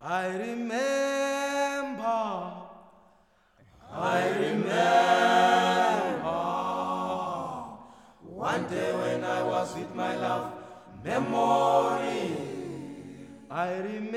I remember one day when I was with my love, memory. I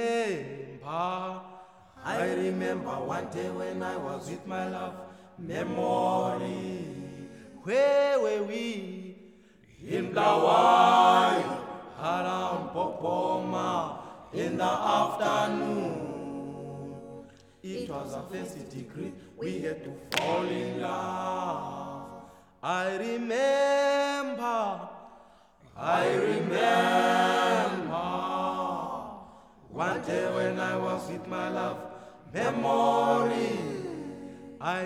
remember one day when I was with my love, memory. Where were we? In Bulawayo, around Popoma, in the afternoon. It was a first degree, we had to fall in love. I remember one day when I was with my love, memory. I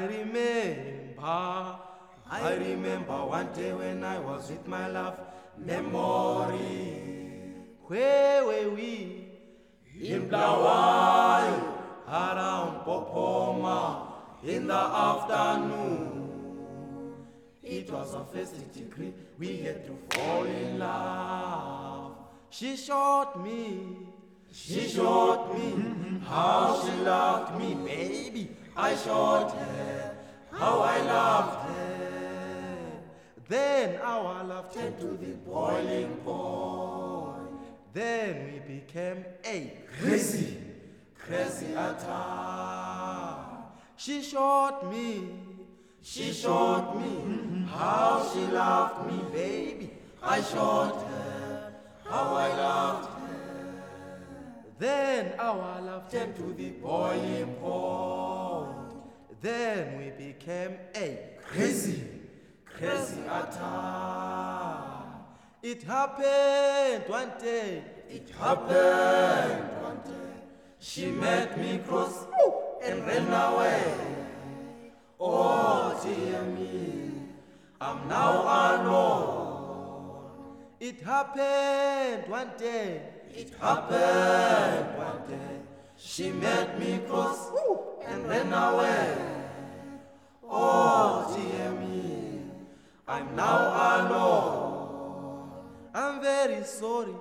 remember one day when I was with my love, memory. Where were we? In Bulawayo, around Popoma, in the afternoon. It was a first degree, we had to fall in love. She showed me how she loved me, baby. I showed her how I loved her. Then our love turned to the boiling point. Then we became crazy attack. She showed me how she loved me, baby. I showed her how I loved her. Then our love turned to the boiling point. Then we became crazy attack. It happened one day. She made me cross and ran away. Oh dear me, I'm now alone. It happened one day. She made me cross and ran away. Oh dear me, I'm now alone. I'm very sorry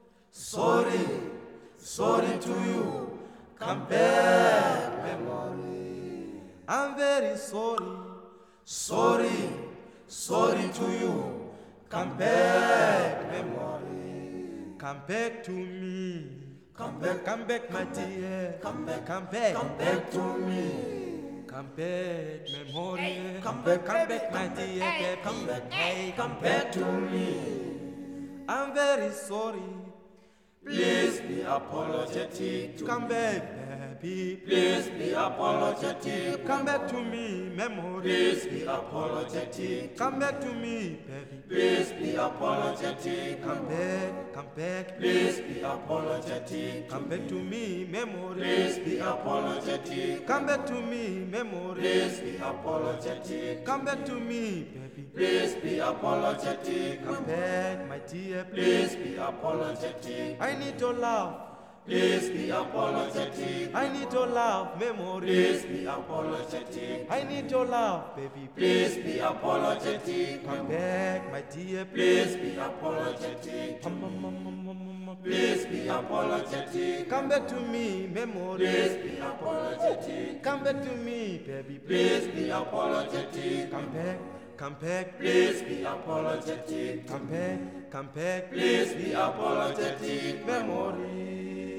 to you. Come back, memory. I'm very sorry to you. Come back, memory. Come back to me. Come back, my dear. Come back to me. Come back, memory. Come back, my dear. Come back to me. I'm very sorry. Please be apologetic. Come back, baby. Please be apologetic. Come back to me, memory. Please be apologetic. Come back to me, baby. Please be apologetic. Come back. Please be apologetic. Come back to me, memory. Please be apologetic. Come back to me, memory. Please be apologetic. Come back to me, baby. Please be apologetic. Come back, my dear. Please be apologetic. I need your love. Please be apologetic. I need your love, memory. Please be apologetic. I need your love, baby. Please be apologetic. Come back, my dear. Please be apologetic. Please be apologetic. Come back to me, memory. Please be apologetic. Come back to me, baby. Please be apologetic. Come back. Please be apologetic. Come back. Please be apologetic, memory.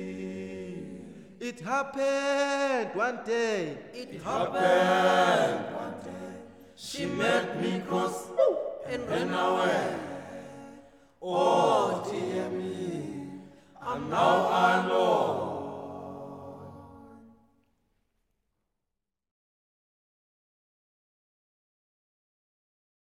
It happened one day. She made me cross and ran away. Oh